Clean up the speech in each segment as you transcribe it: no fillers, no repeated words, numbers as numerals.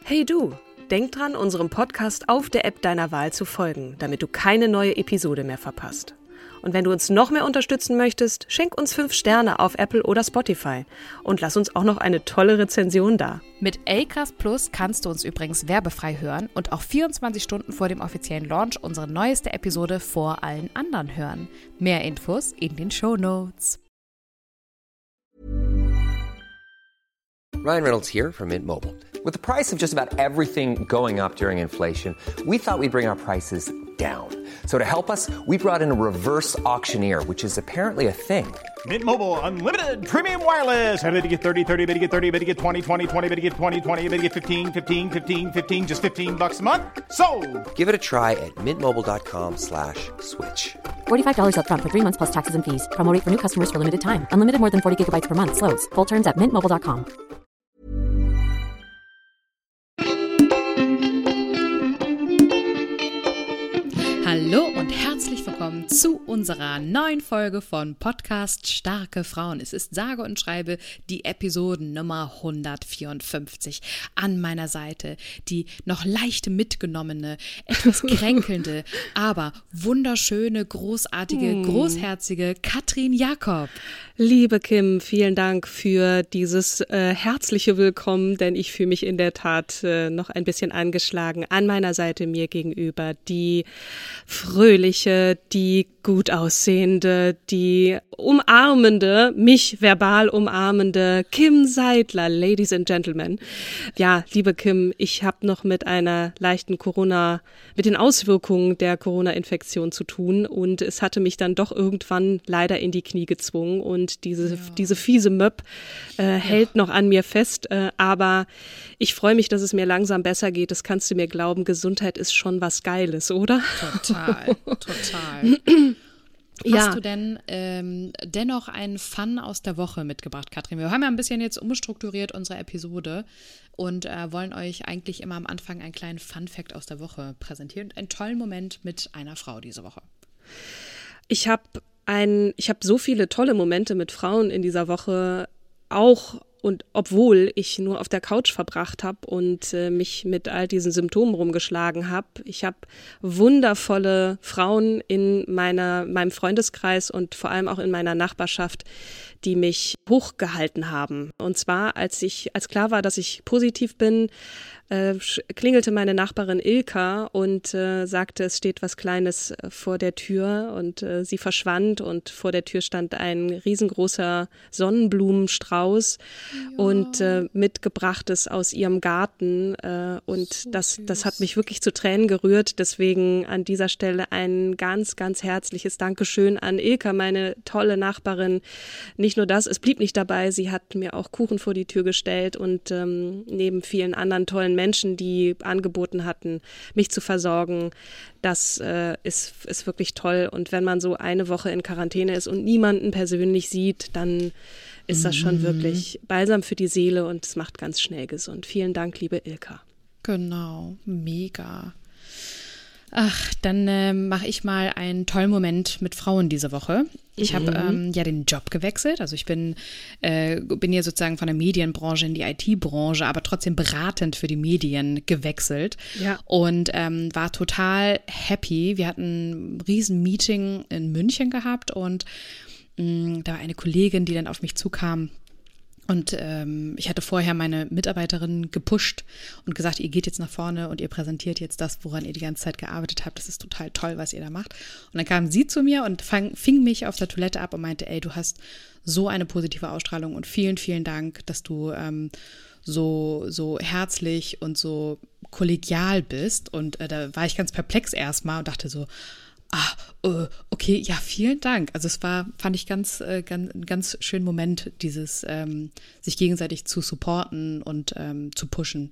Hey du, denk dran, unserem Podcast auf der App deiner Wahl zu folgen, damit du keine neue Episode mehr verpasst. Und wenn du uns noch mehr unterstützen möchtest, schenk uns 5 Sterne auf Apple oder Spotify und lass uns auch noch eine tolle Rezension da. Mit Acast Plus kannst du uns übrigens werbefrei hören und auch 24 Stunden vor dem offiziellen Launch unsere neueste Episode vor allen anderen hören. Mehr Infos in den Shownotes. Ryan Reynolds here from Mint Mobile. With the price of just about everything going up during inflation, we thought we'd bring our prices down. So to help us, we brought in a reverse auctioneer, which is apparently a thing. Mint Mobile Unlimited Premium Wireless. How to get 30, 30, bit to get 30, bit to get 20, 20, 20, bit to get 20, 20, bit to get 15, 15, 15, 15, just $15 a month? Sold! Give it a try at mintmobile.com/switch. $45 up front for 3 months plus taxes and fees. Promo rate for new customers for limited time. Unlimited more than 40 gigabytes per month. Slows full terms at mintmobile.com. Hallo und herzlich willkommen zu unserer neuen Folge von Podcast Starke Frauen. Es ist sage und schreibe die Episode Nummer 154. An meiner Seite die noch leicht mitgenommene, etwas kränkelnde, aber wunderschöne, großartige, großherzige Katrin Jakob. Liebe Kim, vielen Dank für dieses herzliche Willkommen, denn ich fühle mich in der Tat noch ein bisschen angeschlagen. An meiner Seite mir gegenüber die fröhliche, die gut aussehende, die umarmende, mich verbal umarmende Kim Seidler, Ladies and Gentlemen. Ja, liebe Kim, ich habe noch mit einer leichten mit den Auswirkungen der Corona-Infektion zu tun und es hatte mich dann doch irgendwann leider in die Knie gezwungen und diese fiese Möb hält noch an mir fest, aber ich freue mich, dass es mir langsam besser geht, das kannst du mir glauben, Gesundheit ist schon was Geiles, oder? Total. Hast du denn dennoch einen Fun aus der Woche mitgebracht, Katrin? Wir haben ja ein bisschen jetzt umstrukturiert unsere Episode und wollen euch eigentlich immer am Anfang einen kleinen Fun-Fact aus der Woche präsentieren und einen tollen Moment mit einer Frau diese Woche. Ich habe so viele tolle Momente mit Frauen in dieser Woche auch. Und obwohl ich nur auf der Couch verbracht habe und mich mit all diesen Symptomen rumgeschlagen habe, ich habe wundervolle Frauen in meinem Freundeskreis und vor allem auch in meiner Nachbarschaft, die mich hochgehalten haben. Und zwar, als klar war, dass ich positiv bin, klingelte meine Nachbarin Ilka und sagte, es steht was Kleines vor der Tür und sie verschwand und vor der Tür stand ein riesengroßer Sonnenblumenstrauß und mitgebrachtes aus ihrem Garten und das hat mich wirklich zu Tränen gerührt. Deswegen an dieser Stelle ein ganz, ganz herzliches Dankeschön an Ilka, meine tolle Nachbarin. Nicht nur das, es blieb nicht dabei, sie hat mir auch Kuchen vor die Tür gestellt und neben vielen anderen tollen Menschen, die angeboten hatten, mich zu versorgen. Das ist wirklich toll. Und wenn man so eine Woche in Quarantäne ist und niemanden persönlich sieht, dann ist das schon wirklich Balsam für die Seele und es macht ganz schnell gesund. Vielen Dank, liebe Ilka. Genau, mega. Ach, dann mache ich mal einen tollen Moment mit Frauen diese Woche. Ich habe den Job gewechselt. Also ich bin hier sozusagen von der Medienbranche in die IT-Branche, aber trotzdem beratend für die Medien gewechselt. Ja. Und war total happy. Wir hatten ein riesen Meeting in München gehabt und da war eine Kollegin, die dann auf mich zukam. Und ich hatte vorher meine Mitarbeiterin gepusht und gesagt, ihr geht jetzt nach vorne und ihr präsentiert jetzt das, woran ihr die ganze Zeit gearbeitet habt. Das ist total toll, was ihr da macht. Und dann kam sie zu mir und fing mich auf der Toilette ab und meinte, ey, du hast so eine positive Ausstrahlung und vielen, vielen Dank, dass du so herzlich und so kollegial bist. Und da war ich ganz perplex erstmal und dachte so, okay, ja, vielen Dank. Also es fand ich einen ganz schönen Moment, dieses sich gegenseitig zu supporten und zu pushen.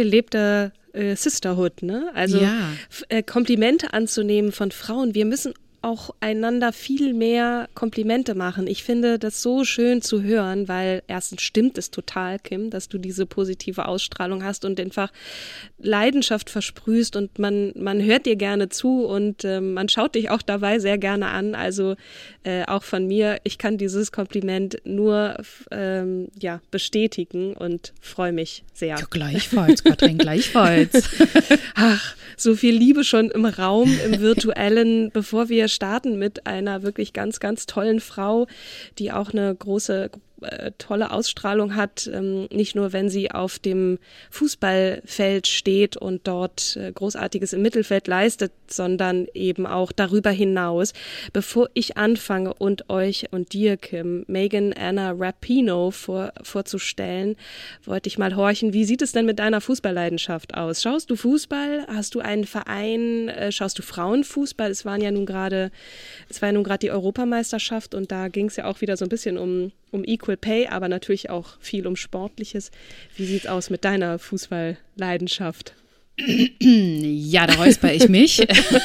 Gelebter Sisterhood, ne? Also ja. Komplimente anzunehmen von Frauen. Wir müssen auch einander viel mehr Komplimente machen. Ich finde das so schön zu hören, weil erstens stimmt es total, Kim, dass du diese positive Ausstrahlung hast und einfach Leidenschaft versprühst und man hört dir gerne zu und man schaut dich auch dabei sehr gerne an. Also auch von mir, ich kann dieses Kompliment nur bestätigen und freue mich sehr. Ja, gleichfalls, Katrin, gleichfalls. Ach, so viel Liebe schon im Raum, im virtuellen, bevor wir starten mit einer wirklich ganz, ganz tollen Frau, die auch eine große, tolle Ausstrahlung hat, nicht nur wenn sie auf dem Fußballfeld steht und dort Großartiges im Mittelfeld leistet, sondern eben auch darüber hinaus. Bevor ich anfange und euch und dir, Kim, Megan Anna Rapinoe vorzustellen, wollte ich mal horchen, wie sieht es denn mit deiner Fußballleidenschaft aus? Schaust du Fußball? Hast du einen Verein? Schaust du Frauenfußball? Es war ja nun gerade die Europameisterschaft und da ging es ja auch wieder so ein bisschen um Equal Pay, aber natürlich auch viel um Sportliches. Wie sieht's aus mit deiner Fußballleidenschaft? Ja, da räusper ich mich.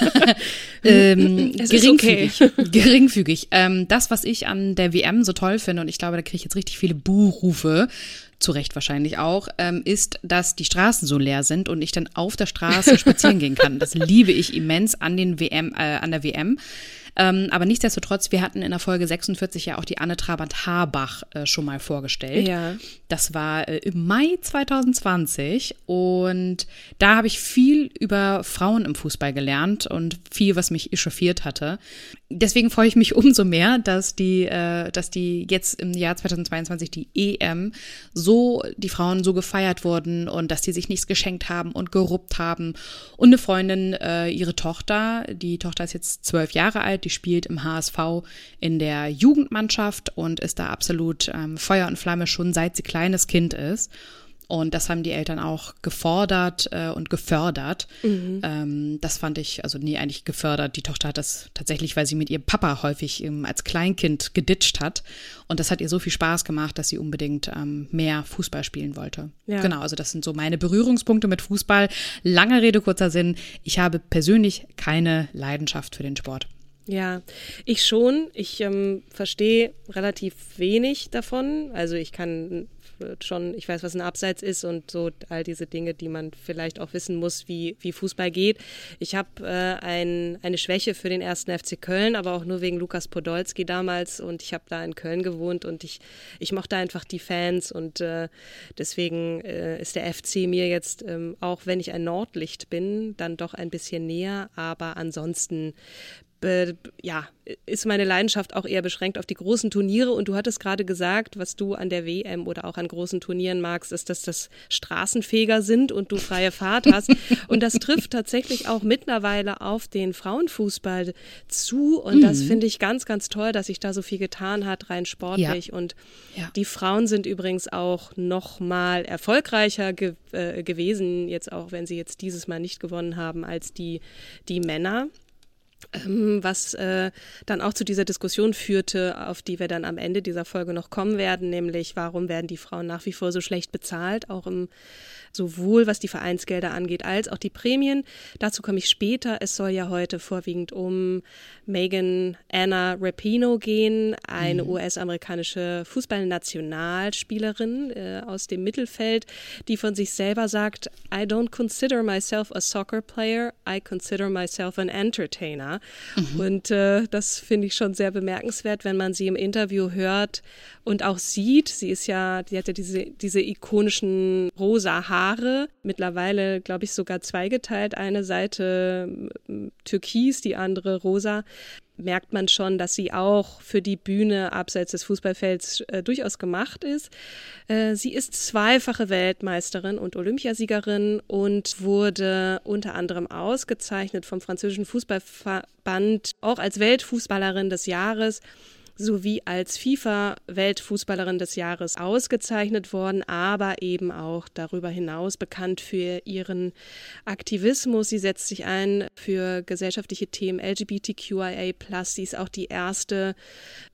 Geringfügig. Okay. Geringfügig. Das, was ich an der WM so toll finde, und ich glaube, da kriege ich jetzt richtig viele Buhrufe, zu Recht wahrscheinlich auch, ist, dass die Straßen so leer sind und ich dann auf der Straße spazieren gehen kann. Das liebe ich immens an der WM. Aber nichtsdestotrotz, wir hatten in der Folge 46 ja auch die Anne Trabant-Harbach schon mal vorgestellt. Ja. Das war im Mai 2020 und da habe ich viel über Frauen im Fußball gelernt und viel, was mich echauffiert hatte. Deswegen freue ich mich umso mehr, dass die jetzt im Jahr 2022 die EM die Frauen so gefeiert wurden und dass die sich nichts geschenkt haben und geruppt haben. Und eine Freundin, ihre Tochter, die Tochter ist jetzt 12 Jahre alt, die spielt im HSV in der Jugendmannschaft und ist da absolut Feuer und Flamme schon seit sie kleines Kind ist. Und das haben die Eltern auch gefordert und gefördert. Mhm. Das fand ich, eigentlich gefördert. Die Tochter hat das tatsächlich, weil sie mit ihrem Papa häufig als Kleinkind geditscht hat. Und das hat ihr so viel Spaß gemacht, dass sie unbedingt mehr Fußball spielen wollte. Ja. Genau, also das sind so meine Berührungspunkte mit Fußball. Lange Rede, kurzer Sinn. Ich habe persönlich keine Leidenschaft für den Sport. Ja, ich schon. Ich verstehe relativ wenig davon. Also ich weiß, was ein Abseits ist und so all diese Dinge, die man vielleicht auch wissen muss, wie Fußball geht. Ich habe eine Schwäche für den 1. FC Köln, aber auch nur wegen Lukas Podolski damals und ich habe da in Köln gewohnt und ich mochte einfach die Fans und deswegen ist der FC mir jetzt, auch wenn ich ein Nordlicht bin, dann doch ein bisschen näher, aber ansonsten ist meine Leidenschaft auch eher beschränkt auf die großen Turniere und du hattest gerade gesagt, was du an der WM oder auch an großen Turnieren magst, ist, dass das Straßenfeger sind und du freie Fahrt hast und das trifft tatsächlich auch mittlerweile auf den Frauenfußball zu und das finde ich ganz, ganz toll, dass sich da so viel getan hat, rein sportlich und die Frauen sind übrigens auch noch mal erfolgreicher gewesen, jetzt auch wenn sie jetzt dieses Mal nicht gewonnen haben als die Männer. Was dann auch zu dieser Diskussion führte, auf die wir dann am Ende dieser Folge noch kommen werden, nämlich warum werden die Frauen nach wie vor so schlecht bezahlt, auch sowohl was die Vereinsgelder angeht, als auch die Prämien. Dazu komme ich später. Es soll ja heute vorwiegend um Megan Anna Rapinoe gehen, eine US-amerikanische Fußballnationalspielerin aus dem Mittelfeld, die von sich selber sagt, I don't consider myself a soccer player, I consider myself an entertainer. Und das finde ich schon sehr bemerkenswert, wenn man sie im Interview hört und auch sieht. Die hat ja diese ikonischen rosa Haare, mittlerweile, glaube ich, sogar zweigeteilt. Eine Seite türkis, die andere rosa. Merkt man schon, dass sie auch für die Bühne abseits des Fußballfelds durchaus gemacht ist. Sie ist zweifache Weltmeisterin und Olympiasiegerin und wurde unter anderem ausgezeichnet vom französischen Fußballverband, auch als Weltfußballerin des Jahres, sowie als FIFA-Weltfußballerin des Jahres ausgezeichnet worden, aber eben auch darüber hinaus bekannt für ihren Aktivismus. Sie setzt sich ein für gesellschaftliche Themen LGBTQIA+. Sie ist auch die erste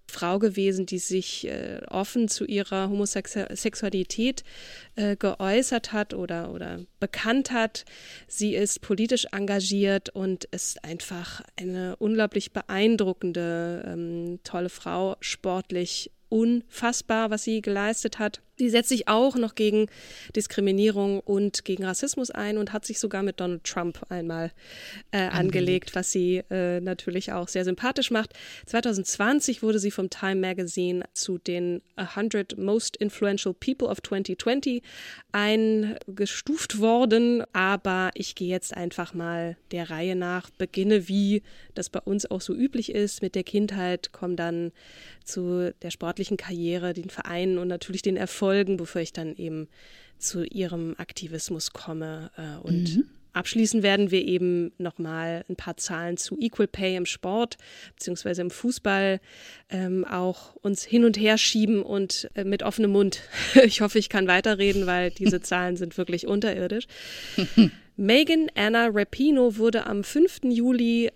Frau gewesen, die sich offen zu ihrer Homosexualität geäußert hat oder bekannt hat. Sie ist politisch engagiert und ist einfach eine unglaublich beeindruckende, tolle Frau, sportlich unfassbar, was sie geleistet hat. Sie setzt sich auch noch gegen Diskriminierung und gegen Rassismus ein und hat sich sogar mit Donald Trump einmal angelegt, was sie natürlich auch sehr sympathisch macht. 2020 wurde sie vom Time Magazine zu den 100 Most Influential People of 2020 eingestuft worden. Aber ich gehe jetzt einfach mal der Reihe nach, beginne, wie das bei uns auch so üblich ist, mit der Kindheit, komme dann zu der sportlichen Karriere, den Vereinen und natürlich den Erfolgen, bevor ich dann eben zu ihrem Aktivismus komme. Und abschließend werden wir eben nochmal ein paar Zahlen zu Equal Pay im Sport beziehungsweise im Fußball auch uns hin und her schieben und mit offenem Mund. Ich hoffe, ich kann weiterreden, weil diese Zahlen sind wirklich unterirdisch. Megan Anna Rapinoe wurde am 5. Juli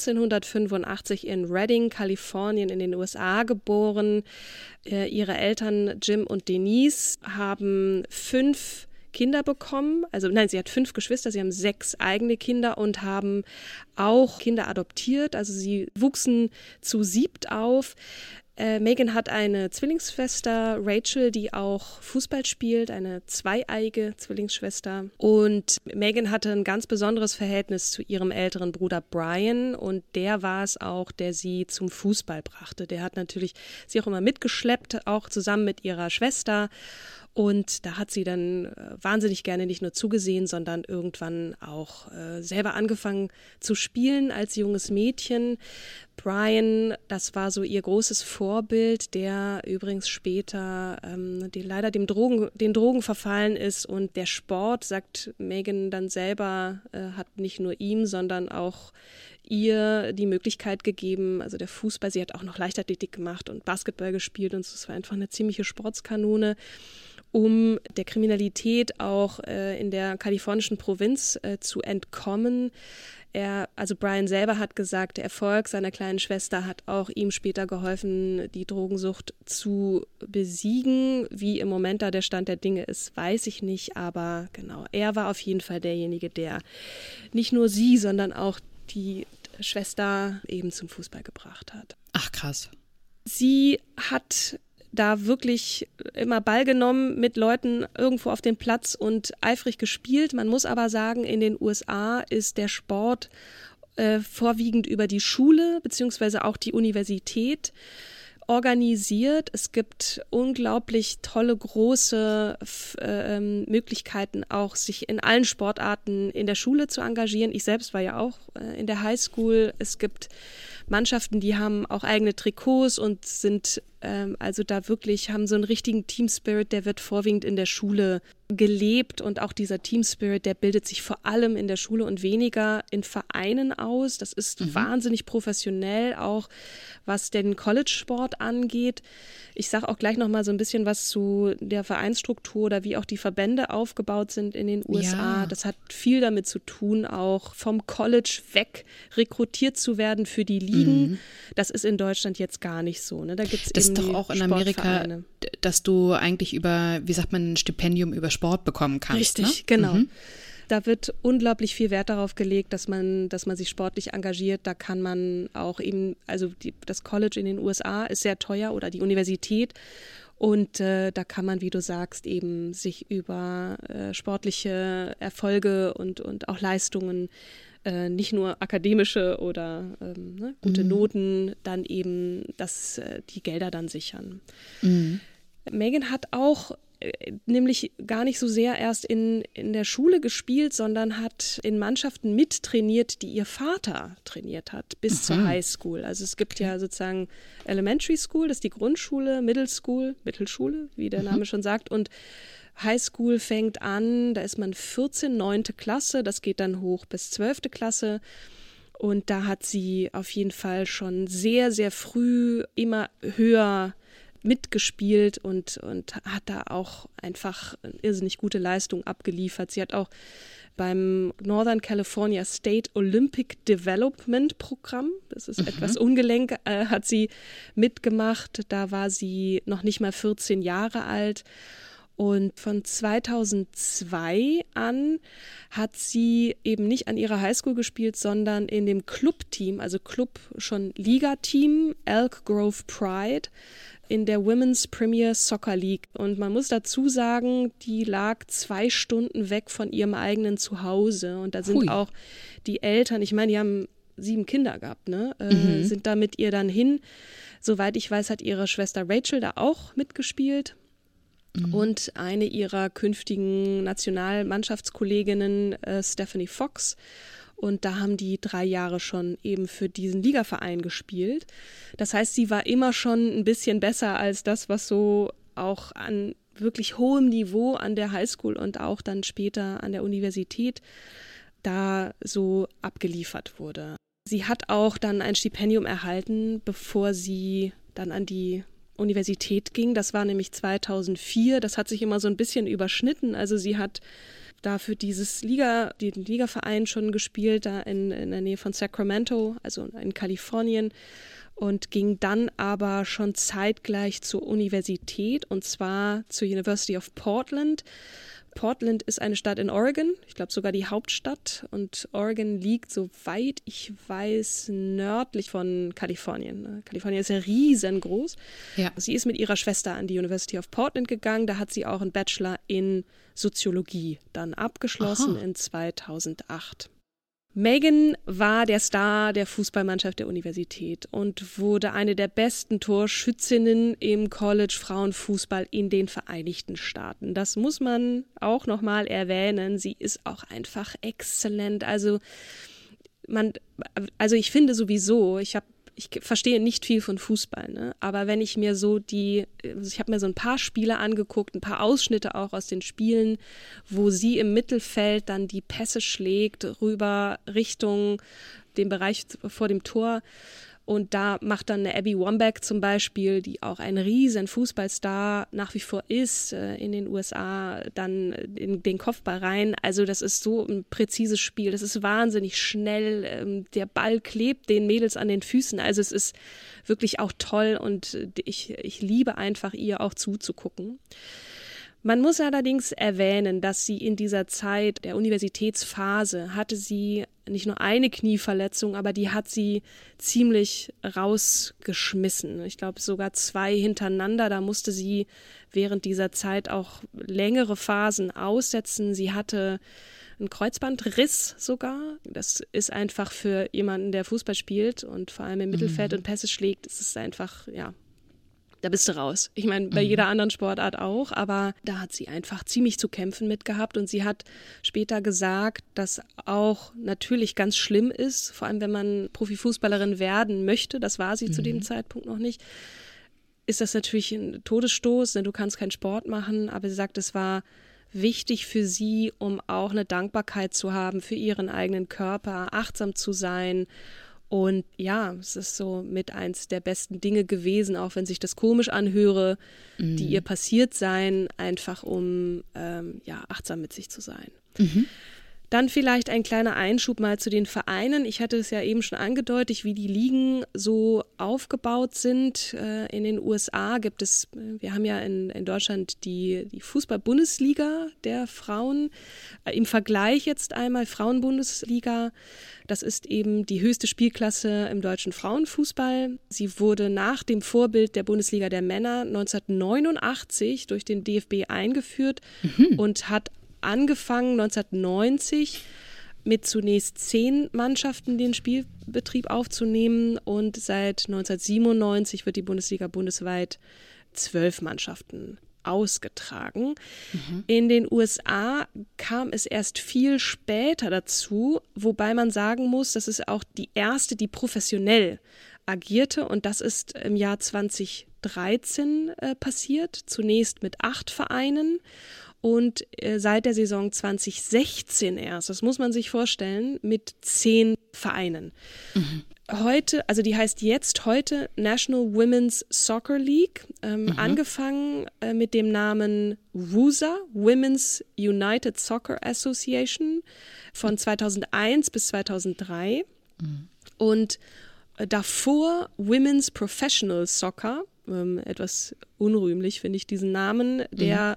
1985 in Redding, Kalifornien in den USA geboren. Ihre Eltern Jim und Denise haben 5 Kinder bekommen. Also nein, sie hat 5 Geschwister, sie haben 6 eigene Kinder und haben auch Kinder adoptiert. Also sie wuchsen zu 7 auf. Megan hat eine Zwillingsschwester, Rachel, die auch Fußball spielt, eine zweieige Zwillingsschwester. Und Megan hatte ein ganz besonderes Verhältnis zu ihrem älteren Bruder Brian und der war es auch, der sie zum Fußball brachte. Der hat natürlich sie auch immer mitgeschleppt, auch zusammen mit ihrer Schwester. Und da hat sie dann wahnsinnig gerne nicht nur zugesehen, sondern irgendwann auch selber angefangen zu spielen als junges Mädchen. Brian, das war so ihr großes Vorbild, der übrigens später leider den Drogen verfallen ist. Und der Sport, sagt Megan dann selber, hat nicht nur ihm, sondern auch ihr die Möglichkeit gegeben, also der Fußball, sie hat auch noch Leichtathletik gemacht und Basketball gespielt und es war einfach eine ziemliche Sportskanone, um der Kriminalität auch in der kalifornischen Provinz zu entkommen. Also Brian selber hat gesagt, der Erfolg seiner kleinen Schwester hat auch ihm später geholfen, die Drogensucht zu besiegen. Wie im Moment da der Stand der Dinge ist, weiß ich nicht, aber genau, er war auf jeden Fall derjenige, der nicht nur sie, sondern auch die Schwester eben zum Fußball gebracht hat. Ach, krass. Sie hat da wirklich immer Ball genommen mit Leuten irgendwo auf dem Platz und eifrig gespielt. Man muss aber sagen, in den USA ist der Sport vorwiegend über die Schule beziehungsweise auch die Universität organisiert. Es gibt unglaublich tolle, große Möglichkeiten, auch sich in allen Sportarten in der Schule zu engagieren. Ich selbst war ja auch in der Highschool. Es gibt Mannschaften, die haben auch eigene Trikots und sind also da wirklich, haben so einen richtigen Team-Spirit, der wird vorwiegend in der Schule gelebt und auch dieser Team-Spirit, der bildet sich vor allem in der Schule und weniger in Vereinen aus. Das ist wahnsinnig professionell, auch was den College-Sport angeht. Ich sage auch gleich noch mal so ein bisschen was zu der Vereinsstruktur oder wie auch die Verbände aufgebaut sind in den USA. Ja. Das hat viel damit zu tun, auch vom College weg rekrutiert zu werden für die Ligen. Das ist in Deutschland jetzt gar nicht so. Ne? Da gibt's das ist doch auch in Amerika, dass du eigentlich über, wie sagt man, ein Stipendium über Sport bekommen kannst. Richtig, ne? Genau. Da wird unglaublich viel Wert darauf gelegt, dass man sich sportlich engagiert. Da kann man auch eben, also das College in den USA ist sehr teuer oder die Universität. Und da kann man, wie du sagst, eben sich über sportliche Erfolge und auch Leistungen, nicht nur akademische oder gute Noten, dann eben die Gelder dann sichern. Megan hat auch nämlich gar nicht so sehr erst in der Schule gespielt, sondern hat in Mannschaften mittrainiert, die ihr Vater trainiert hat, bis zur Highschool. Also es gibt ja sozusagen Elementary School, das ist die Grundschule, Mittelschule, wie der Name schon sagt, und Highschool fängt an, da ist man 14, 9. Klasse, das geht dann hoch bis 12. Klasse. Und da hat sie auf jeden Fall schon sehr, sehr früh immer höher mitgespielt und hat da auch einfach eine irrsinnig gute Leistung abgeliefert. Sie hat auch beim Northern California State Olympic Development Programm, das ist etwas ungelenk, hat sie mitgemacht. Da war sie noch nicht mal 14 Jahre alt. Und von 2002 an hat sie eben nicht an ihrer Highschool gespielt, sondern in dem Clubteam, also Club schon Liga-Team, Elk Grove Pride, in der Women's Premier Soccer League. Und man muss dazu sagen, die lag 2 Stunden weg von ihrem eigenen Zuhause. Und da sind auch die Eltern, ich meine, die haben 7 Kinder gehabt, ne? Sind da mit ihr dann hin. Soweit ich weiß, hat ihre Schwester Rachel da auch mitgespielt. Und eine ihrer künftigen Nationalmannschaftskolleginnen, Stephanie Fox. Und da haben die 3 Jahre schon eben für diesen Ligaverein gespielt. Das heißt, sie war immer schon ein bisschen besser als das, was so auch an wirklich hohem Niveau an der Highschool und auch dann später an der Universität da so abgeliefert wurde. Sie hat auch dann ein Stipendium erhalten, bevor sie dann an die Universität ging. Das war nämlich 2004. Das hat sich immer so ein bisschen überschnitten. Also sie hat da für den Ligaverein schon gespielt, da in der Nähe von Sacramento, also in Kalifornien, und ging dann aber schon zeitgleich zur Universität, und zwar zur University of Portland. Portland ist eine Stadt in Oregon, ich glaube sogar die Hauptstadt, und Oregon liegt, soweit ich weiß, nördlich von Kalifornien. Kalifornien ist ja riesengroß. Ja. Sie ist mit ihrer Schwester an die University of Portland gegangen, da hat sie auch einen Bachelor in Soziologie dann abgeschlossen in 2008. Megan war der Star der Fußballmannschaft der Universität und wurde eine der besten Torschützinnen im College-Frauenfußball in den Vereinigten Staaten. Das muss man auch nochmal erwähnen. Sie ist auch einfach exzellent. Also ich finde sowieso, ich verstehe nicht viel von Fußball, ne? Aber wenn ich mir ich habe mir so ein paar Spiele angeguckt, ein paar Ausschnitte auch aus den Spielen, wo sie im Mittelfeld dann die Pässe schlägt, rüber Richtung dem Bereich vor dem Tor. Und da macht dann eine Abby Wambach zum Beispiel, die auch ein riesen Fußballstar nach wie vor ist, in den USA, dann in den Kopfball rein. Also das ist so ein präzises Spiel, das ist wahnsinnig schnell, der Ball klebt den Mädels an den Füßen. Also es ist wirklich auch toll und ich liebe einfach, ihr auch zuzugucken. Man muss allerdings erwähnen, dass sie in dieser Zeit der Universitätsphase hatte sie nicht nur eine Knieverletzung, aber die hat sie ziemlich rausgeschmissen. Ich glaube sogar 2 hintereinander. Da musste sie während dieser Zeit auch längere Phasen aussetzen. Sie hatte einen Kreuzbandriss sogar. Das ist einfach für jemanden, der Fußball spielt und vor allem im Mittelfeld und Pässe schlägt, ist es einfach, ja, da bist du raus. Ich meine, bei jeder anderen Sportart auch, aber da hat sie einfach ziemlich zu kämpfen mit gehabt und sie hat später gesagt, dass auch natürlich ganz schlimm ist, vor allem wenn man Profifußballerin werden möchte, das war sie zu dem Zeitpunkt noch nicht, ist das natürlich ein Todesstoß, denn du kannst keinen Sport machen, aber sie sagt, es war wichtig für sie, um auch eine Dankbarkeit zu haben für ihren eigenen Körper, achtsam zu sein. Und ja, es ist so mit eins der besten Dinge gewesen, auch wenn sich das komisch anhöre, die ihr passiert seien, einfach um achtsam mit sich zu sein. Dann vielleicht ein kleiner Einschub mal zu den Vereinen. Ich hatte es ja eben schon angedeutet, wie die Ligen so aufgebaut sind. In den USA gibt es, wir haben ja in Deutschland die Fußball-Bundesliga der Frauen. Im Vergleich jetzt einmal Frauen-Bundesliga. Das ist eben die höchste Spielklasse im deutschen Frauenfußball. Sie wurde nach dem Vorbild der Bundesliga der Männer 1989 durch den DFB eingeführt und hat angefangen 1990 mit zunächst 10 Mannschaften den Spielbetrieb aufzunehmen und seit 1997 wird die Bundesliga bundesweit 12 Mannschaften ausgetragen. In den USA kam es erst viel später dazu, wobei man sagen muss, das ist auch die erste, die professionell agierte und das ist im Jahr 2013 passiert, zunächst mit 8 Vereinen. Und seit der Saison 2016 erst, das muss man sich vorstellen, mit 10 Vereinen. heute, also die heißt jetzt heute National Women's Soccer League, angefangen mit dem Namen WUSA, Women's United Soccer Association, von 2001 bis 2003 und davor Women's Professional Soccer, etwas unrühmlich finde ich diesen Namen, der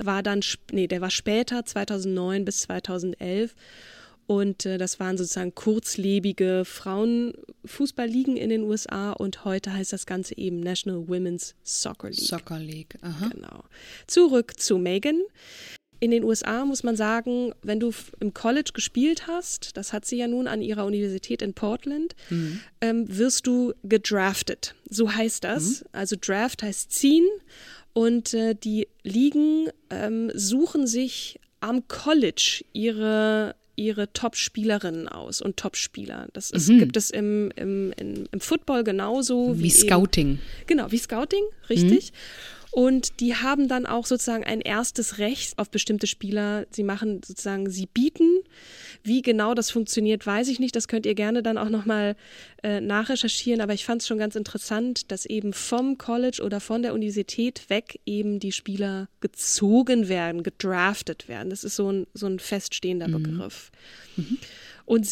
war später 2009 bis 2011 und das waren sozusagen kurzlebige Frauenfußballligen in den USA und heute heißt das Ganze eben National Women's Soccer League. Soccer League, aha. Genau. Zurück zu Megan. In den USA muss man sagen, wenn du im College gespielt hast, das hat sie ja nun an ihrer Universität in Portland, wirst du gedraftet. So heißt das. Also Draft heißt ziehen und die Ligen suchen sich am College ihre Top-Spielerinnen aus und Top-Spieler. Das gibt es im Football genauso. Wie Scouting. Genau, wie Scouting, richtig. Und die haben dann auch sozusagen ein erstes Recht auf bestimmte Spieler. Sie bieten. Wie genau das funktioniert, weiß ich nicht. Das könnt ihr gerne dann auch nochmal nachrecherchieren. Aber ich fand es schon ganz interessant, dass eben vom College oder von der Universität weg eben die Spieler gezogen werden, gedraftet werden. Das ist so ein feststehender Begriff. Und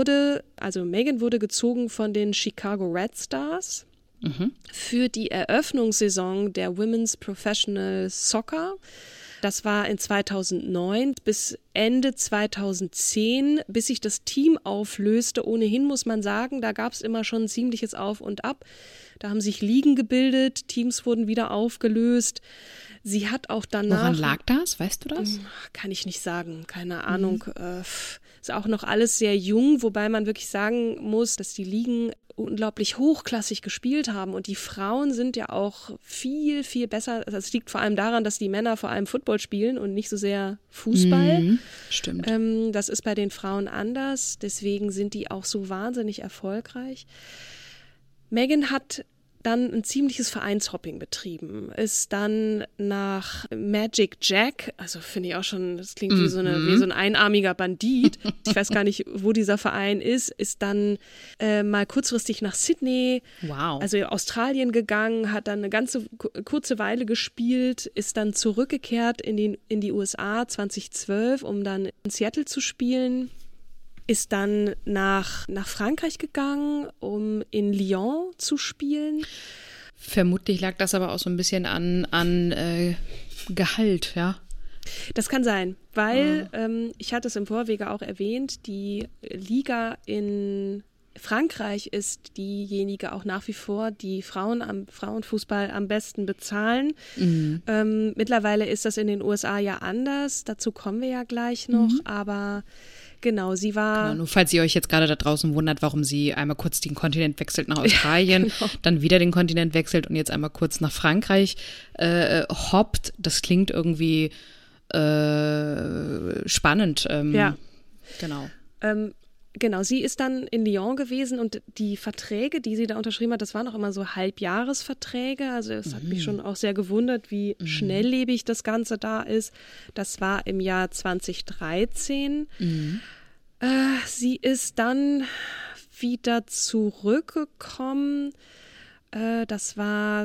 Megan wurde gezogen von den Chicago Red Stars. Für die Eröffnungssaison der Women's Professional Soccer. Das war in 2009 bis Ende 2010, bis sich das Team auflöste. Ohnehin muss man sagen, da gab es immer schon ein ziemliches Auf und Ab. Da haben sich Ligen gebildet, Teams wurden wieder aufgelöst. Sie hat auch danach... Woran lag das? Weißt du das? Kann ich nicht sagen, keine Ahnung. Ist auch noch alles sehr jung, wobei man wirklich sagen muss, dass die Ligen unglaublich hochklassig gespielt haben und die Frauen sind ja auch viel, viel besser. Das liegt vor allem daran, dass die Männer vor allem Football spielen und nicht so sehr Fußball. Stimmt. Das ist bei den Frauen anders, deswegen sind die auch so wahnsinnig erfolgreich. Megan hat dann ein ziemliches Vereinshopping betrieben, ist dann nach Magic Jack, also finde ich auch schon, das klingt wie so ein einarmiger Bandit, ich weiß gar nicht, wo dieser Verein ist dann mal kurzfristig nach Sydney, also Australien gegangen, hat dann eine ganze kurze Weile gespielt, ist dann zurückgekehrt in die USA 2012, um dann in Seattle zu spielen. Ist dann nach Frankreich gegangen, um in Lyon zu spielen. Vermutlich lag das aber auch so ein bisschen an Gehalt, ja? Das kann sein, weil ich hatte es im Vorwege auch erwähnt, die Liga in Frankreich ist diejenige auch nach wie vor, die Frauen am Frauenfußball am besten bezahlen. Mittlerweile ist das in den USA ja anders, dazu kommen wir ja gleich noch, aber genau, sie war... Genau, nur falls ihr euch jetzt gerade da draußen wundert, warum sie einmal kurz den Kontinent wechselt nach Australien, dann wieder den Kontinent wechselt und jetzt einmal kurz nach Frankreich hoppt, das klingt irgendwie spannend. Ja. Genau. Genau, sie ist dann in Lyon gewesen und die Verträge, die sie da unterschrieben hat, das waren auch immer so Halbjahresverträge. Also es hat mich schon auch sehr gewundert, wie schnelllebig das Ganze da ist. Das war im Jahr 2013. Sie ist dann wieder zurückgekommen. Das war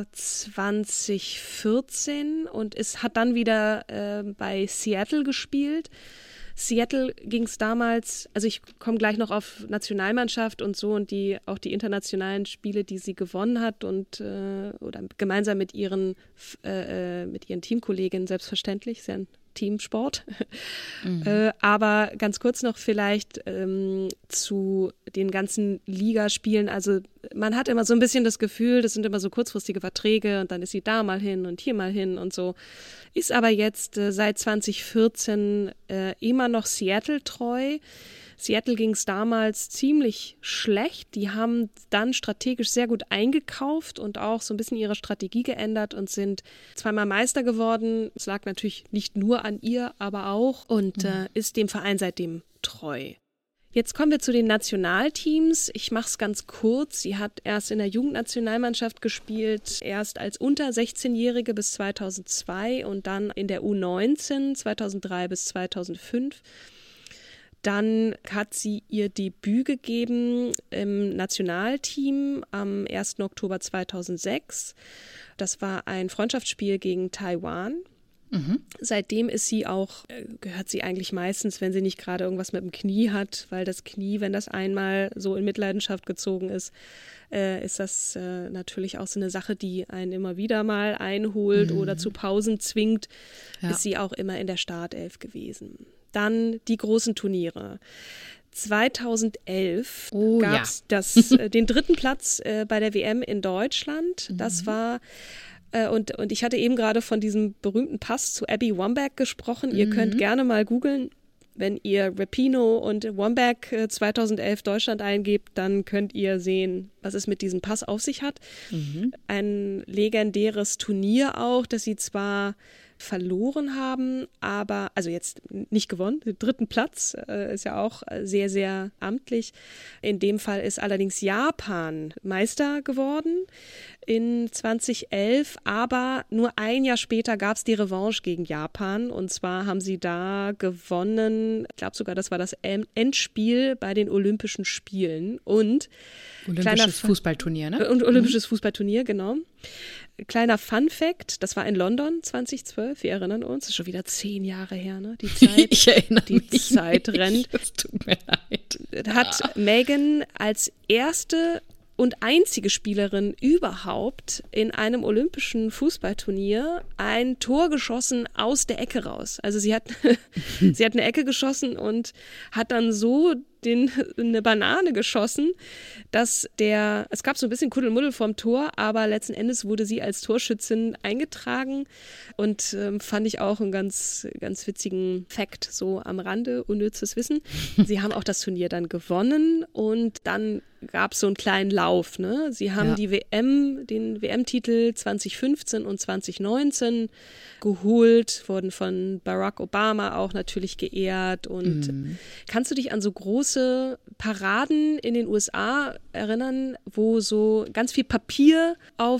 2014 und hat dann wieder bei Seattle gespielt. Seattle ging es damals, also ich komme gleich noch auf Nationalmannschaft und so und auch die internationalen Spiele, die sie gewonnen hat und oder gemeinsam mit ihren Teamkolleginnen selbstverständlich, ist ja ein Teamsport. Aber ganz kurz noch vielleicht zu den ganzen Ligaspielen. Also man hat immer so ein bisschen das Gefühl, das sind immer so kurzfristige Verträge und dann ist sie da mal hin und hier mal hin und so. Ist aber jetzt seit 2014 immer noch Seattle treu. Seattle ging es damals ziemlich schlecht. Die haben dann strategisch sehr gut eingekauft und auch so ein bisschen ihre Strategie geändert und sind zweimal Meister geworden. Es lag natürlich nicht nur an ihr, aber auch und ist dem Verein seitdem treu. Jetzt kommen wir zu den Nationalteams. Ich mache es ganz kurz. Sie hat erst in der Jugendnationalmannschaft gespielt, erst als unter 16-Jährige bis 2002 und dann in der U19 2003 bis 2005. Dann hat sie ihr Debüt gegeben im Nationalteam am 1. Oktober 2006. Das war ein Freundschaftsspiel gegen Taiwan. Seitdem gehört sie eigentlich meistens, wenn sie nicht gerade irgendwas mit dem Knie hat, weil das Knie, wenn das einmal so in Mitleidenschaft gezogen ist das natürlich auch so eine Sache, die einen immer wieder mal einholt oder zu Pausen zwingt, ist sie auch immer in der Startelf gewesen. Dann die großen Turniere. 2011 gab es den 3. Platz bei der WM in Deutschland. Das war und ich hatte eben gerade von diesem berühmten Pass zu Abby Wambach gesprochen. Ihr könnt gerne mal googeln. Wenn ihr Rapinoe und Wambach 2011 Deutschland eingebt, dann könnt ihr sehen, was es mit diesem Pass auf sich hat. Ein legendäres Turnier auch, das sie zwar verloren haben, aber, also jetzt nicht gewonnen, den 3. Platz ist ja auch sehr, sehr amtlich. In dem Fall ist allerdings Japan Meister geworden in 2011, aber nur ein Jahr später gab es die Revanche gegen Japan und zwar haben sie da gewonnen, ich glaube sogar, das war das Endspiel bei den Olympischen Spielen und Olympisches Fußballturnier, ne? Und Olympisches Fußballturnier, genau. Kleiner Fun-Fact, das war in London 2012, wir erinnern uns, das ist schon wieder 10 Jahre her, ne? Die Zeit, ich erinnere mich die Zeit rennt. Es tut mir leid. Hat Megan als erste und einzige Spielerin überhaupt in einem olympischen Fußballturnier ein Tor geschossen aus der Ecke raus. Also sie hat eine Ecke geschossen und hat dann so eine Banane geschossen, dass es gab so ein bisschen Kuddelmuddel vorm Tor, aber letzten Endes wurde sie als Torschützin eingetragen und fand ich auch einen ganz, ganz witzigen Fact so am Rande, unnützes Wissen. Sie haben auch das Turnier dann gewonnen und dann gab es so einen kleinen Lauf, ne? Sie haben den WM-Titel 2015 und 2019 geholt, wurden von Barack Obama auch natürlich geehrt und kannst du dich an so große Paraden in den USA erinnern, wo so ganz viel Papier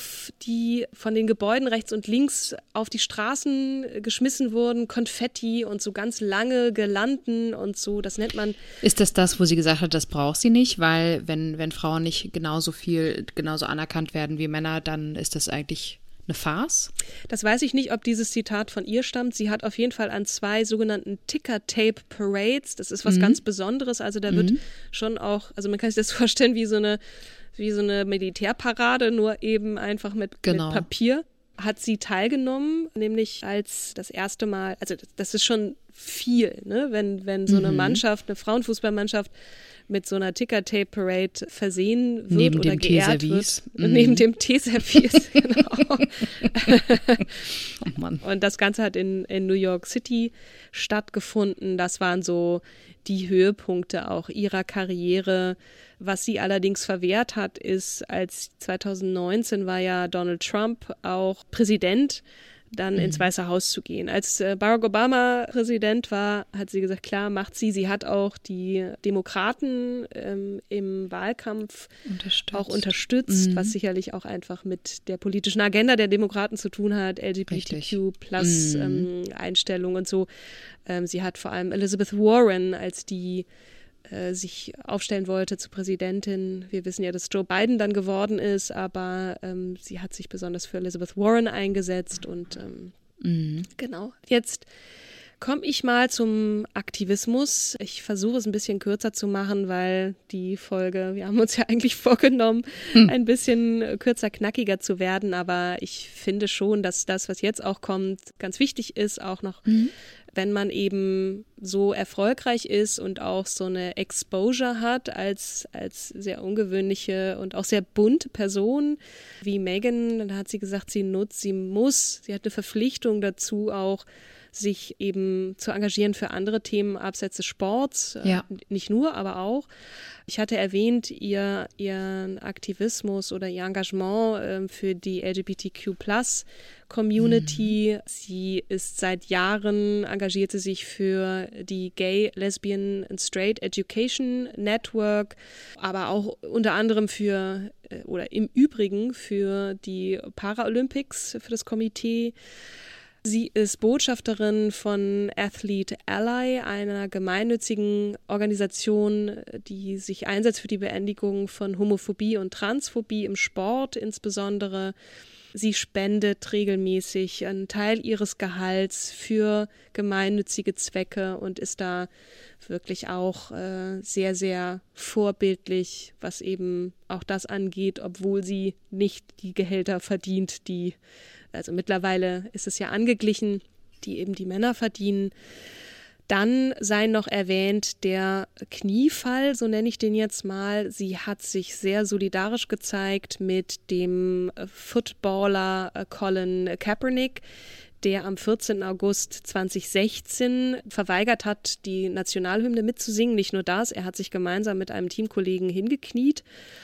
von den Gebäuden rechts und links auf die Straßen geschmissen wurden, Konfetti und so ganz lange Girlanden und so, das nennt man. Ist das, wo sie gesagt hat, das braucht sie nicht, weil wenn Frauen nicht genauso anerkannt werden wie Männer, dann ist das eigentlich eine Farce? Das weiß ich nicht, ob dieses Zitat von ihr stammt. Sie hat auf jeden Fall an 2 sogenannten Ticker-Tape-Parades, das ist was ganz Besonderes, also da wird schon auch, also man kann sich das vorstellen wie so eine Militärparade, nur eben einfach mit Papier. Hat sie teilgenommen, nämlich als das erste Mal, also das ist schon viel, ne? Wenn so eine Mannschaft, eine Frauenfußballmannschaft mit so einer Ticker-Tape-Parade versehen wird neben oder dem geehrt Teeservice. wird. Neben dem Teeservice, genau. Oh Mann. Und das Ganze hat in New York City stattgefunden. Das waren so die Höhepunkte auch ihrer Karriere. Was sie allerdings verwehrt hat, ist, als 2019 war ja Donald Trump auch Präsident, dann ins Weiße Haus zu gehen. Als Barack Obama Präsident war, hat sie gesagt, klar, macht sie. Sie hat auch die Demokraten im Wahlkampf auch unterstützt, was sicherlich auch einfach mit der politischen Agenda der Demokraten zu tun hat, LGBTQ+ Einstellungen und so. Sie hat vor allem Elizabeth Warren, als die sich aufstellen wollte zur Präsidentin. Wir wissen ja, dass Joe Biden dann geworden ist, aber sie hat sich besonders für Elizabeth Warren eingesetzt und genau. Jetzt komme ich mal zum Aktivismus. Ich versuche es ein bisschen kürzer zu machen, weil die Folge, wir haben uns ja eigentlich vorgenommen, ein bisschen kürzer, knackiger zu werden, aber ich finde schon, dass das, was jetzt auch kommt, ganz wichtig ist, auch noch wenn man eben so erfolgreich ist und auch so eine Exposure hat als sehr ungewöhnliche und auch sehr bunte Person wie Megan, dann hat sie gesagt, sie hat eine Verpflichtung dazu auch, sich eben zu engagieren für andere Themen abseits des Sports. Ja. Nicht nur, aber auch. Ich hatte erwähnt, ihren Aktivismus oder ihr Engagement für die LGBTQ+-Community. Sie ist seit Jahren, engagiert sie sich für die Gay, Lesbian and Straight Education Network, aber auch unter anderem im Übrigen für die Paralympics, für das Komitee. Sie ist Botschafterin von Athlete Ally, einer gemeinnützigen Organisation, die sich einsetzt für die Beendigung von Homophobie und Transphobie im Sport insbesondere. Sie spendet regelmäßig einen Teil ihres Gehalts für gemeinnützige Zwecke und ist da wirklich auch sehr, sehr vorbildlich, was eben auch das angeht, obwohl sie nicht die Gehälter verdient, also mittlerweile ist es ja angeglichen, die eben die Männer verdienen. Dann sei noch erwähnt der Kniefall, so nenne ich den jetzt mal. Sie hat sich sehr solidarisch gezeigt mit dem Footballer Colin Kaepernick, der am 14. August 2016 verweigert hat, die Nationalhymne mitzusingen. Nicht nur das, er hat sich gemeinsam mit einem Teamkollegen hingekniet,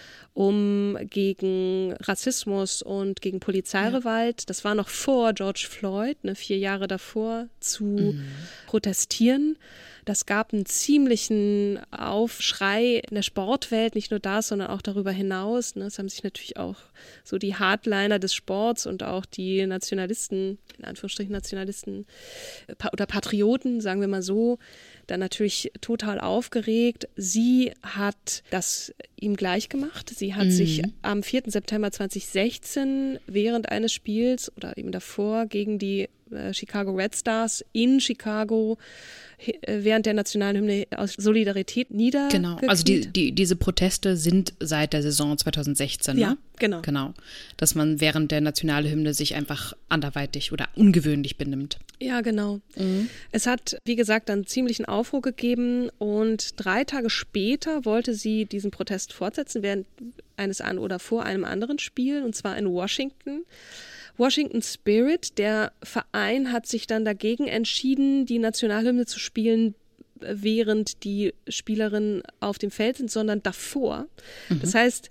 um gegen Rassismus und gegen Polizeigewalt, das war noch vor George Floyd, 4 Jahre davor, zu protestieren. Das gab einen ziemlichen Aufschrei in der Sportwelt, nicht nur das, sondern auch darüber hinaus. Es haben sich natürlich auch so die Hardliner des Sports und auch die Nationalisten, in Anführungsstrichen Nationalisten oder Patrioten, sagen wir mal so, dann natürlich total aufgeregt. Sie hat das ihm gleich gemacht. Sie hat sich am 4. September 2016 während eines Spiels oder eben davor gegen die Chicago Red Stars in Chicago während der Nationalhymne aus Solidarität niedergekniet. Genau, also diese Proteste sind seit der Saison 2016, ja, ne? Genau, dass man während der Nationalhymne sich einfach anderweitig oder ungewöhnlich benimmt. Ja, genau. Es hat, wie gesagt, dann ziemlichen Aufruhr gegeben und 3 Tage später wollte sie diesen Protest fortsetzen während eines oder vor einem anderen Spiel, und zwar in Washington. Washington Spirit, der Verein, hat sich dann dagegen entschieden, die Nationalhymne zu spielen, während die Spielerinnen auf dem Feld sind, sondern davor. Das heißt,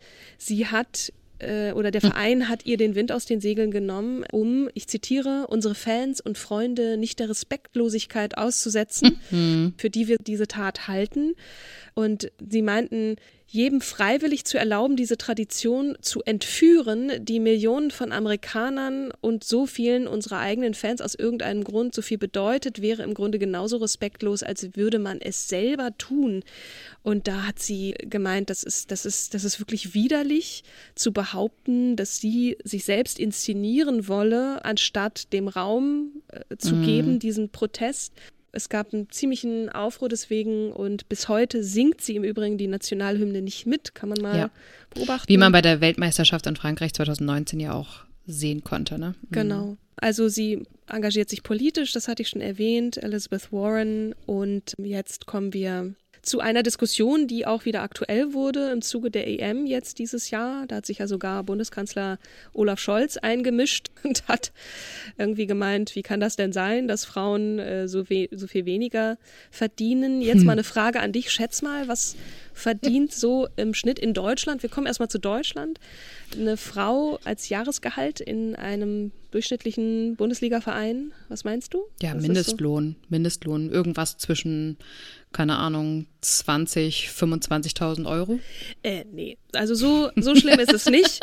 der Verein hat ihr den Wind aus den Segeln genommen, um, ich zitiere, unsere Fans und Freunde nicht der Respektlosigkeit auszusetzen, für die wir diese Tat halten. Und sie meinten, jedem freiwillig zu erlauben, diese Tradition zu entführen, die Millionen von Amerikanern und so vielen unserer eigenen Fans aus irgendeinem Grund so viel bedeutet, wäre im Grunde genauso respektlos, als würde man es selber tun. Und da hat sie gemeint, das ist wirklich widerlich zu behaupten, dass sie sich selbst inszenieren wolle, anstatt dem Raum zu geben, diesen Protest. Es gab einen ziemlichen Aufruhr deswegen und bis heute singt sie im Übrigen die Nationalhymne nicht mit, kann man mal beobachten. Wie man bei der Weltmeisterschaft in Frankreich 2019 ja auch sehen konnte, ne? Genau. Also sie engagiert sich politisch, das hatte ich schon erwähnt, Elizabeth Warren. Und jetzt kommen wir zu einer Diskussion, die auch wieder aktuell wurde im Zuge der EM jetzt dieses Jahr. Da hat sich ja sogar Bundeskanzler Olaf Scholz eingemischt und hat irgendwie gemeint, wie kann das denn sein, dass Frauen so viel weniger verdienen? Jetzt mal eine Frage an dich. Schätz mal, was verdient so im Schnitt in Deutschland? Wir kommen erstmal zu Deutschland. Eine Frau als Jahresgehalt in einem durchschnittlichen Bundesliga-Verein, was meinst du? Ja, Mindestlohn. Irgendwas zwischen, keine Ahnung, 20.000, 25.000 Euro? Nee, also so schlimm ist es nicht.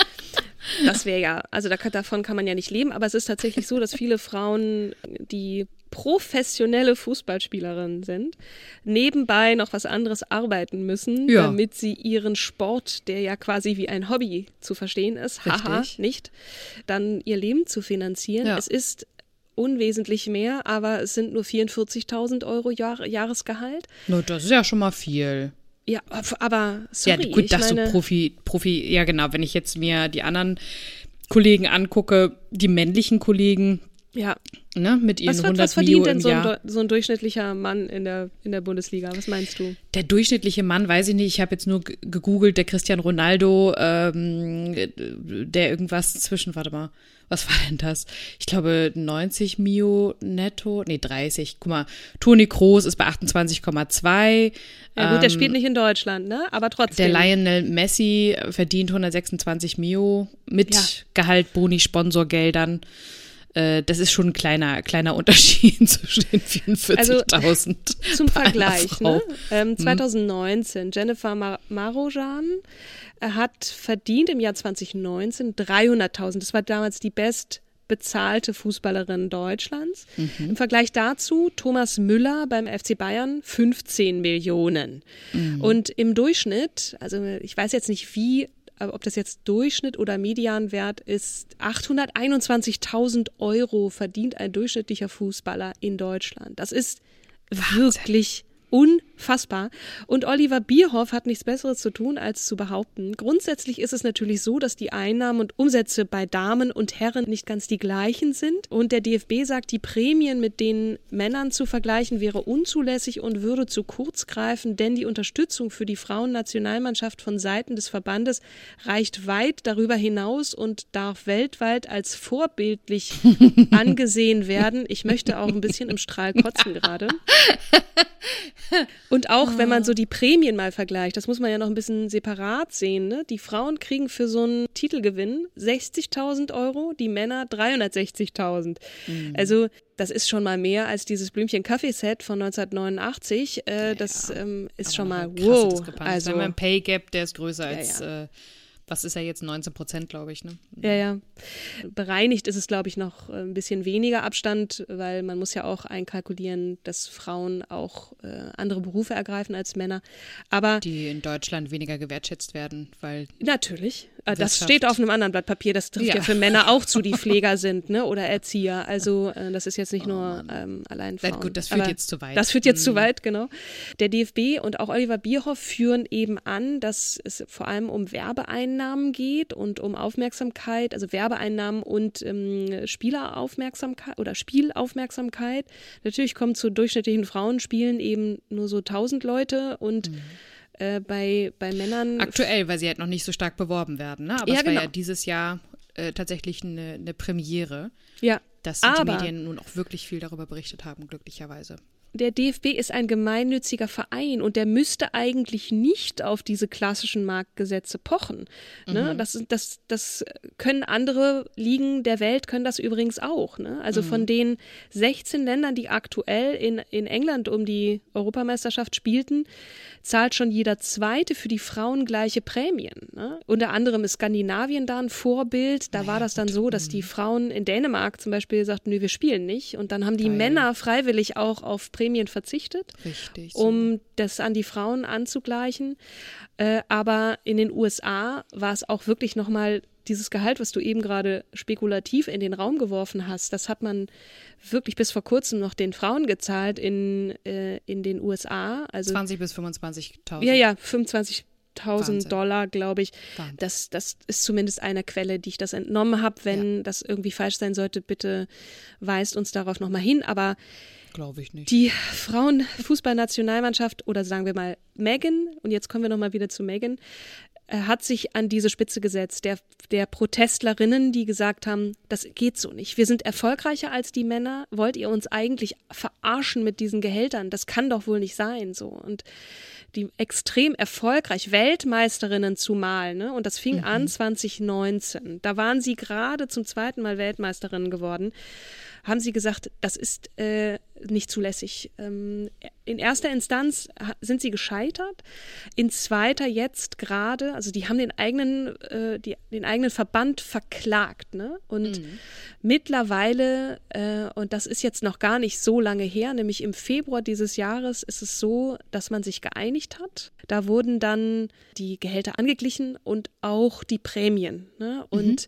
Das wäre ja, also davon kann man ja nicht leben, aber es ist tatsächlich so, dass viele Frauen, die professionelle Fußballspielerinnen sind, nebenbei noch was anderes arbeiten müssen, damit sie ihren Sport, der ja quasi wie ein Hobby zu verstehen ist, nicht, dann ihr Leben zu finanzieren. Ja. Es ist unwesentlich mehr, aber es sind nur 44.000 Euro Jahresgehalt. No, das ist ja schon mal viel. Ja, aber sorry. Ja, gut, dass so Profi, ja genau, wenn ich jetzt mir die anderen Kollegen angucke, die männlichen Kollegen, ja, ne, mit ihren 100 Millionen im Jahr. Was verdient denn so ein durchschnittlicher Mann in der Bundesliga? Was meinst du? Der durchschnittliche Mann, weiß ich nicht, ich habe jetzt nur gegoogelt, der Cristiano Ronaldo, der irgendwas zwischen, warte mal, was war denn das? Ich glaube 90 Mio netto, nee 30, guck mal, Toni Kroos ist bei 28,2. Ja gut, der spielt nicht in Deutschland, ne? Aber trotzdem. Der Lionel Messi verdient 126 Mio mit Gehalt, Boni, Sponsorgeldern. Das ist schon ein kleiner Unterschied zwischen den 44.000. Also, zum Vergleich, ne? 2019, Jennifer Marojan hat verdient im Jahr 2019 300.000. Das war damals die bezahlte Fußballerin Deutschlands. Im Vergleich dazu Thomas Müller beim FC Bayern 15 Millionen. Und im Durchschnitt, also ich weiß jetzt nicht ob das jetzt Durchschnitt oder Medianwert ist, 821.000 € verdient ein durchschnittlicher Fußballer in Deutschland. Das ist wirklich unfassbar. Und Oliver Bierhoff hat nichts Besseres zu tun, als zu behaupten, grundsätzlich ist es natürlich so, dass die Einnahmen und Umsätze bei Damen und Herren nicht ganz die gleichen sind. Und der DFB sagt, die Prämien mit den Männern zu vergleichen wäre unzulässig und würde zu kurz greifen, denn die Unterstützung für die Frauennationalmannschaft von Seiten des Verbandes reicht weit darüber hinaus und darf weltweit als vorbildlich angesehen werden. Ich möchte auch ein bisschen im Strahl kotzen gerade. Und auch, wenn man so die Prämien mal vergleicht, das muss man ja noch ein bisschen separat sehen, ne? Die Frauen kriegen für so einen Titelgewinn 60.000 €, die Männer 360.000. Also das ist schon mal mehr als dieses Blümchen-Kaffee-Set von 1989. Das ist schon mal wow. Also ein Pay Gap, der ist größer als... Was ist ja jetzt 19%, glaube ich, ne? Ja. Bereinigt ist es, glaube ich, noch ein bisschen weniger Abstand, weil man muss ja auch einkalkulieren, dass Frauen auch andere Berufe ergreifen als Männer. Aber die in Deutschland weniger gewertschätzt werden, weil... Natürlich. Das steht auf einem anderen Blatt Papier. Das trifft ja für Männer auch zu, die Pfleger sind, ne? Oder Erzieher. Also das ist jetzt nicht nur allein Frauen. Gut, das führt jetzt zu weit. Das führt jetzt zu weit, genau. Der DFB und auch Oliver Bierhoff führen eben an, dass es vor allem um Werbeeinnahmen geht und um Aufmerksamkeit, also Werbeeinnahmen und Spieleraufmerksamkeit oder Spielaufmerksamkeit. Natürlich kommen zu durchschnittlichen Frauenspielen eben nur so 1000 Leute und bei Männern... Aktuell, weil sie halt noch nicht so stark beworben werden, ne? Aber ja, es war genau. ja dieses Jahr tatsächlich eine Premiere, ja, dass die Medien nun auch wirklich viel darüber berichtet haben, glücklicherweise. Der DFB ist ein gemeinnütziger Verein und der müsste eigentlich nicht auf diese klassischen Marktgesetze pochen. Ne? Das können andere Ligen der Welt, können das übrigens auch. Ne? Also von den 16 Ländern, die aktuell in England um die Europameisterschaft spielten, zahlt schon jeder Zweite für die Frauen gleiche Prämien. Ne? Unter anderem ist Skandinavien da ein Vorbild. Da war das dann so, dass die Frauen in Dänemark zum Beispiel sagten, nö, wir spielen nicht. Und dann haben die Männer freiwillig auch auf Prämien verzichtet, um das an die Frauen anzugleichen. Aber in den USA war es auch wirklich nochmal dieses Gehalt, was du eben gerade spekulativ in den Raum geworfen hast, das hat man wirklich bis vor kurzem noch den Frauen gezahlt in den USA. Also 20.000 bis 25.000. Ja, 25.000 $, glaube ich. Das ist zumindest eine Quelle, die ich das entnommen habe. Wenn das irgendwie falsch sein sollte, bitte weist uns darauf nochmal hin. Aber glaube ich nicht. Die Frauenfußballnationalmannschaft oder sagen wir mal Megan, und jetzt kommen wir nochmal wieder zu Megan, hat sich an diese Spitze gesetzt, der Protestlerinnen, die gesagt haben, das geht so nicht. Wir sind erfolgreicher als die Männer. Wollt ihr uns eigentlich verarschen mit diesen Gehältern? Das kann doch wohl nicht sein. So. Und die extrem erfolgreich, Weltmeisterinnen zumal, ne? Und das fing an 2019. Da waren sie gerade zum zweiten Mal Weltmeisterinnen geworden. Haben sie gesagt, das ist nicht zulässig. In erster Instanz sind sie gescheitert, in zweiter jetzt gerade, also die haben den eigenen Verband verklagt, ne? Und mittlerweile, und das ist jetzt noch gar nicht so lange her, nämlich im Februar dieses Jahres ist es so, dass man sich geeinigt hat. Da wurden dann die Gehälter angeglichen und auch die Prämien, ne? Und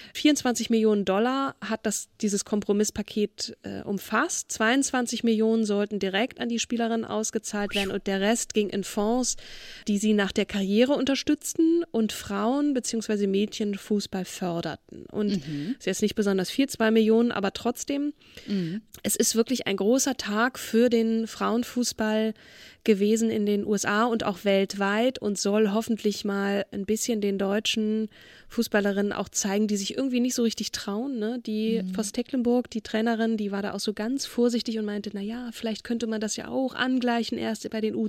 24 Millionen $ hat dieses Kompromisspaket umfasst. 22 Millionen sollten direkt an die Spielerinnen ausgezahlt werden und der Rest ging in Fonds, die sie nach der Karriere unterstützten und Frauen- bzw. Mädchenfußball förderten. Und ist jetzt nicht besonders viel, 2 Millionen, aber trotzdem, es ist wirklich ein großer Tag für den Frauenfußball gewesen in den USA und auch weltweit und soll hoffentlich mal ein bisschen den deutschen Fußballerinnen auch zeigen, die sich irgendwie nicht so richtig trauen. Ne? Die Vos Tecklenburg, die Trainerin, die war da auch so ganz vorsichtig und meinte, naja, vielleicht könnte man das ja auch angleichen, erst bei den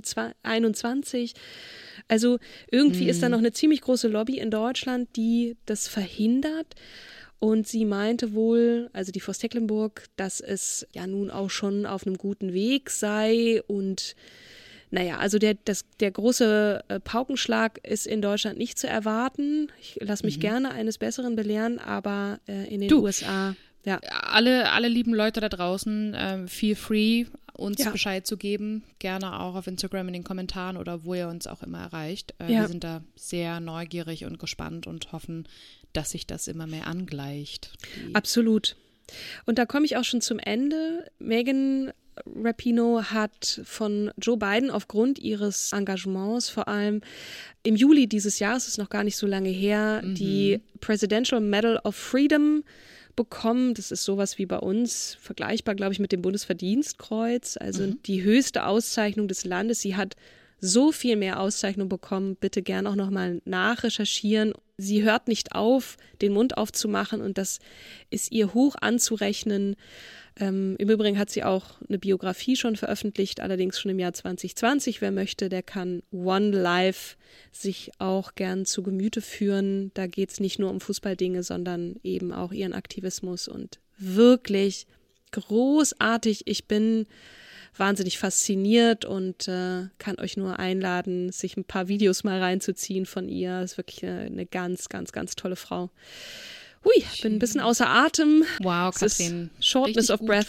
U21. Also irgendwie ist da noch eine ziemlich große Lobby in Deutschland, die das verhindert. Und sie meinte wohl, also die Vos Tecklenburg, dass es ja nun auch schon auf einem guten Weg sei und naja, also der große Paukenschlag ist in Deutschland nicht zu erwarten. Ich lasse mich gerne eines Besseren belehren, aber in den USA... Ja. Alle lieben Leute da draußen, feel free, uns Bescheid zu geben. Gerne auch auf Instagram in den Kommentaren oder wo ihr uns auch immer erreicht. Wir sind da sehr neugierig und gespannt und hoffen, dass sich das immer mehr angleicht. Absolut. Und da komme ich auch schon zum Ende. Megan Rapinoe hat von Joe Biden aufgrund ihres Engagements vor allem im Juli dieses Jahres, ist noch gar nicht so lange her, die Presidential Medal of Freedom bekommen. Das ist sowas wie bei uns, vergleichbar, glaube ich, mit dem Bundesverdienstkreuz, also die höchste Auszeichnung des Landes. Sie hat so viel mehr Auszeichnung bekommen. Bitte gern auch nochmal nachrecherchieren. Sie hört nicht auf, den Mund aufzumachen und das ist ihr hoch anzurechnen. Im Übrigen hat sie auch eine Biografie schon veröffentlicht, allerdings schon im Jahr 2020. Wer möchte, der kann One Life sich auch gern zu Gemüte führen. Da geht es nicht nur um Fußballdinge, sondern eben auch ihren Aktivismus und wirklich großartig. Ich bin wahnsinnig fasziniert und kann euch nur einladen, sich ein paar Videos mal reinzuziehen von ihr. Ist wirklich eine ganz, ganz, ganz tolle Frau. Hui, ich bin ein bisschen außer Atem. Wow, Katrin. Shortness of breath.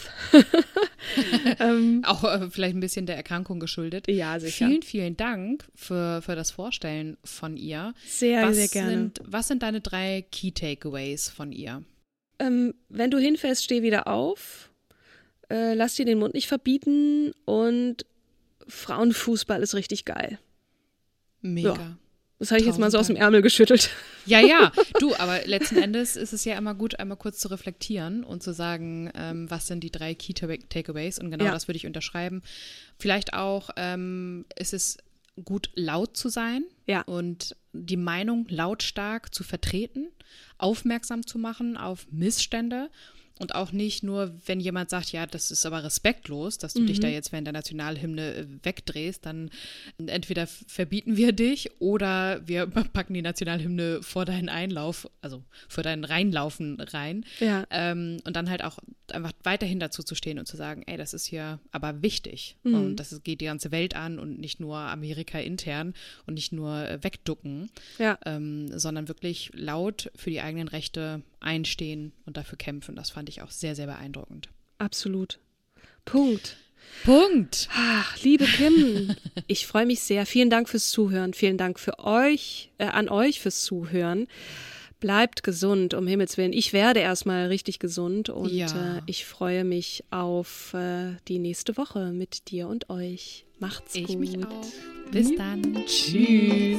Auch vielleicht ein bisschen der Erkrankung geschuldet. Ja, sicher. Vielen, vielen Dank für das Vorstellen von ihr. Sehr, sehr gerne. Was sind deine 3 Key Takeaways von ihr? Wenn du hinfällst, steh wieder auf. Lass dir den Mund nicht verbieten und Frauenfußball ist richtig geil. Mega. Ja. Das habe ich jetzt mal so aus dem Ärmel geschüttelt. Ja, du, aber letzten Endes ist es ja immer gut, einmal kurz zu reflektieren und zu sagen, was sind die 3 Key Takeaways und genau das würde ich unterschreiben. Vielleicht auch ist es gut, laut zu sein und die Meinung lautstark zu vertreten, aufmerksam zu machen auf Missstände. Und auch nicht nur, wenn jemand sagt, ja, das ist aber respektlos, dass du dich da jetzt während der Nationalhymne wegdrehst, dann entweder verbieten wir dich oder wir packen die Nationalhymne vor deinen Einlauf, also vor dein Reinlaufen rein. Ja. Und dann halt auch einfach weiterhin dazu zu stehen und zu sagen, ey, das ist hier aber wichtig. Und das geht die ganze Welt an und nicht nur Amerika intern und nicht nur wegducken, sondern wirklich laut für die eigenen Rechte einstehen und dafür kämpfen. Das fand ich auch sehr, sehr beeindruckend. Absolut. Punkt. Ach, liebe Kim, ich freue mich sehr. Vielen Dank fürs Zuhören. Vielen Dank für euch, an euch fürs Zuhören. Bleibt gesund, um Himmels Willen. Ich werde erstmal richtig gesund und ich freue mich auf die nächste Woche mit dir und euch. Macht's gut. Ich mich auch. Bis dann. Tschüss.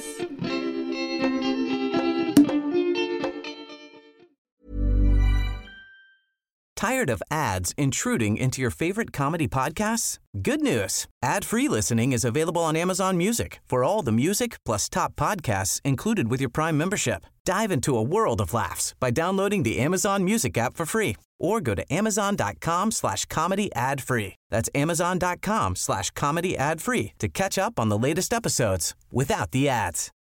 Tired of ads intruding into your favorite comedy podcasts? Good news. Ad-free listening is available on Amazon Music for all the music plus top podcasts included with your Prime membership. Dive into a world of laughs by downloading the Amazon Music app for free or go to amazon.com/comedy ad-free. That's amazon.com/comedy ad-free to catch up on the latest episodes without the ads.